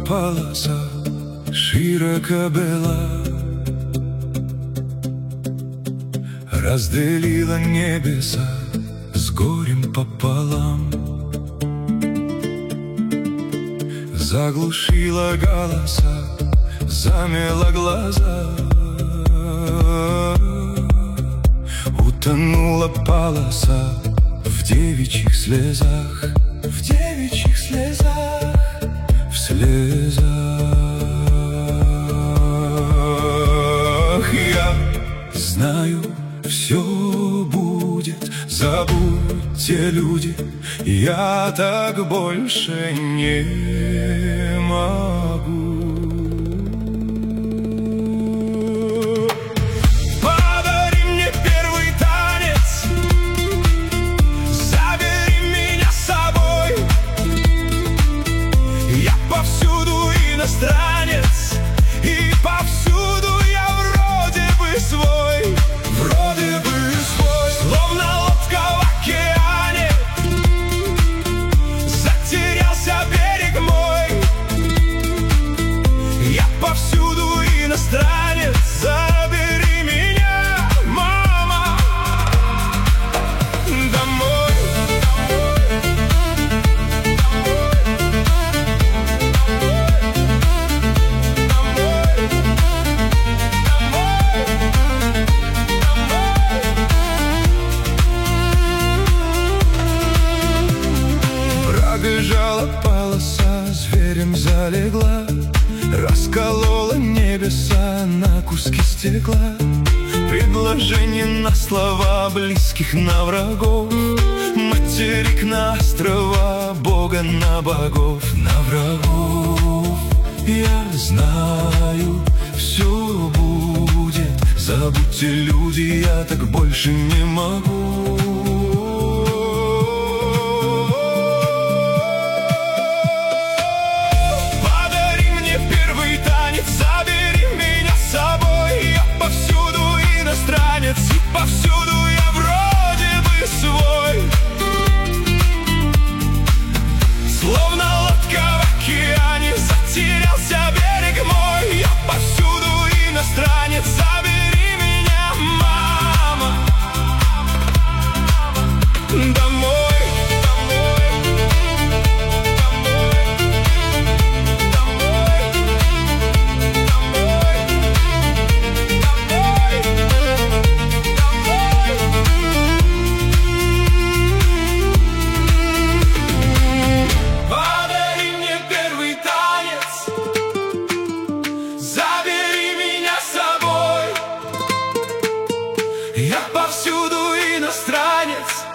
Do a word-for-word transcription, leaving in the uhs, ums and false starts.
полоса широко была, разделила небеса с горем пополам, заглушила голоса, замела глаза, утонула полоса в девичьих слезах, в девичьих слезах, в слезах. Я знаю, все будет, забудьте, люди, я так больше не могу. Подари мне первый танец, забери меня с собой. Я повсюду иностранец, и повсюду я вроде бы свой, вроде бы свой, словно лодка в океане. Затерялся берег мой, я повсюду иностранец. Забери меня, мама, домой. Пробежала полоса, зверем залегла, расколола небеса на куски стекла. Предложение на слова близких на врагов, материк на острова, Бога на богов, на врагов. Я знаю, все будет, забудьте, люди, я так больше не могу. Забери меня с собой, я повсюду иностранец, и повсюду я вроде бы свой, словно лодка в океане. Затерялся берег мой, я повсюду иностранец. Забери меня, мама, домой. Я повсюду иностранец,